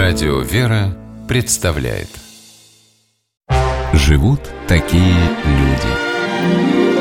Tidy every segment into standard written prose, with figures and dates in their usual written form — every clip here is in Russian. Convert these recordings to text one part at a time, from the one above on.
Радио «Вера» представляет. Живут такие люди.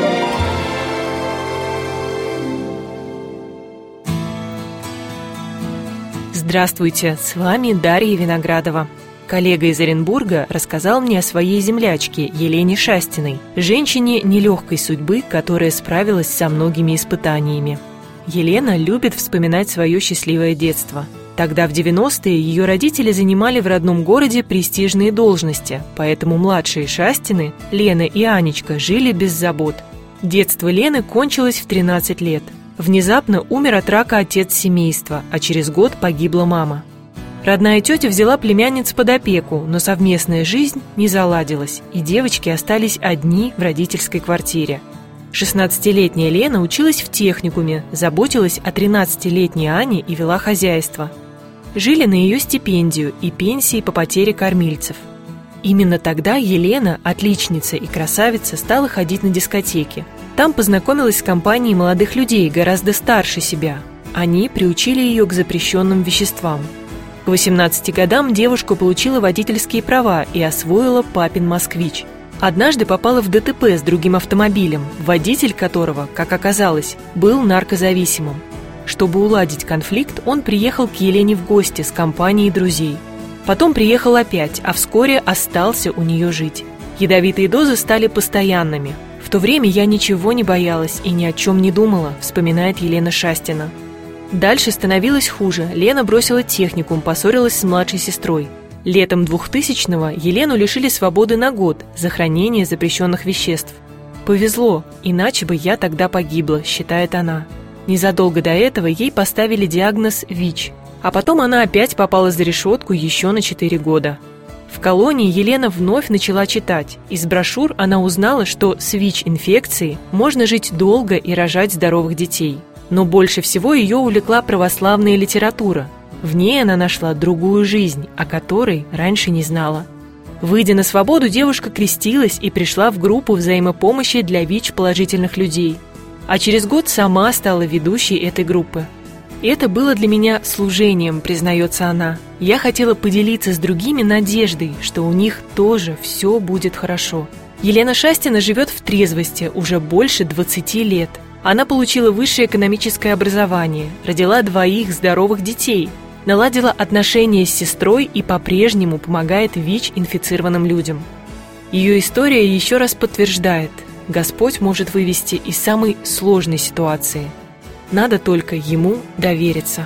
Здравствуйте, с вами Дарья Виноградова. Коллега из Оренбурга рассказал мне о своей землячке Елене Шастиной, женщине нелегкой судьбы, которая справилась со многими испытаниями. Елена любит вспоминать свое счастливое детство. Тогда, в 90-е, ее родители занимали в родном городе престижные должности, поэтому младшие Шастины, Лена и Анечка, жили без забот. Детство Лены кончилось в 13 лет. Внезапно умер от рака отец семейства, а через год погибла мама. Родная тетя взяла племянниц под опеку, но совместная жизнь не заладилась, и девочки остались одни в родительской квартире. 16-летняя Лена училась в техникуме, заботилась о 13-летней Ане и вела хозяйство. Жили на ее стипендию и пенсии по потере кормильцев. Именно тогда Елена, отличница и красавица, стала ходить на дискотеки. Там познакомилась с компанией молодых людей, гораздо старше себя. Они приучили ее к запрещенным веществам. К 18 годам девушка получила водительские права и освоила папин «Москвич». Однажды попала в ДТП с другим автомобилем, водитель которого, как оказалось, был наркозависимым. Чтобы уладить конфликт, он приехал к Елене в гости с компанией друзей. Потом приехал опять, а вскоре остался у нее жить. Ядовитые дозы стали постоянными. «В то время я ничего не боялась и ни о чем не думала», вспоминает Елена Шастина. Дальше становилось хуже. Лена бросила техникум, поссорилась с младшей сестрой. Летом 2000-го Елену лишили свободы на год за хранение запрещенных веществ. «Повезло, иначе бы я тогда погибла», считает она. Незадолго до этого ей поставили диагноз ВИЧ, а потом она опять попала за решетку еще на 4 года. В колонии Елена вновь начала читать. Из брошюр она узнала, что с ВИЧ-инфекцией можно жить долго и рожать здоровых детей. Но больше всего ее увлекла православная литература. В ней она нашла другую жизнь, о которой раньше не знала. Выйдя на свободу, девушка крестилась и пришла в группу взаимопомощи для ВИЧ-положительных людей. А через год сама стала ведущей этой группы. «Это было для меня служением», признается она. «Я хотела поделиться с другими надеждой, что у них тоже все будет хорошо». Елена Шастина живет в трезвости уже больше 20 лет. Она получила высшее экономическое образование, родила 2 здоровых детей, наладила отношения с сестрой и по-прежнему помогает ВИЧ-инфицированным людям. Ее история еще раз подтверждает: Господь может вывести из самой сложной ситуации. Надо только Ему довериться.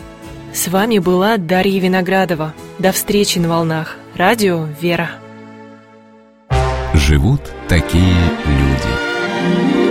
С вами была Дарья Виноградова. До встречи на волнах. Радио «Вера». Живут такие люди.